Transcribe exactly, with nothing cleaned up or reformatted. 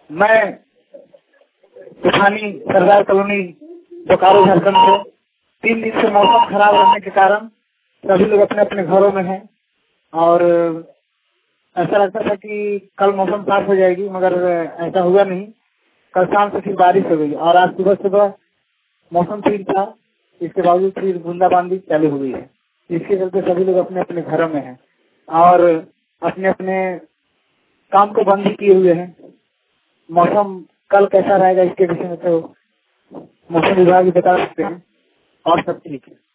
मैं तूफानी सरदार कॉलोनी बोकारो झारखंड से। तीन दिन से मौसम खराब रहने के कारण सभी लोग अपने अपने घरों में हैं और ऐसा लगता था कि कल मौसम साफ हो जाएगी, मगर ऐसा हुआ नहीं। कल शाम से फिर बारिश हो गई और आज सुबह सुबह मौसम ठीक था, इसके बावजूद फिर बूंदाबांदी चालू हो गई है। इसके चलते सभी लोग अपने अपने घरों में हैं और अपने अपने काम को बंद ही किए हुए हैं। मौसम कल कैसा रहेगा इसके विषय में तो मौसम विभाग ही बता सकते हैं और सब ठीक है।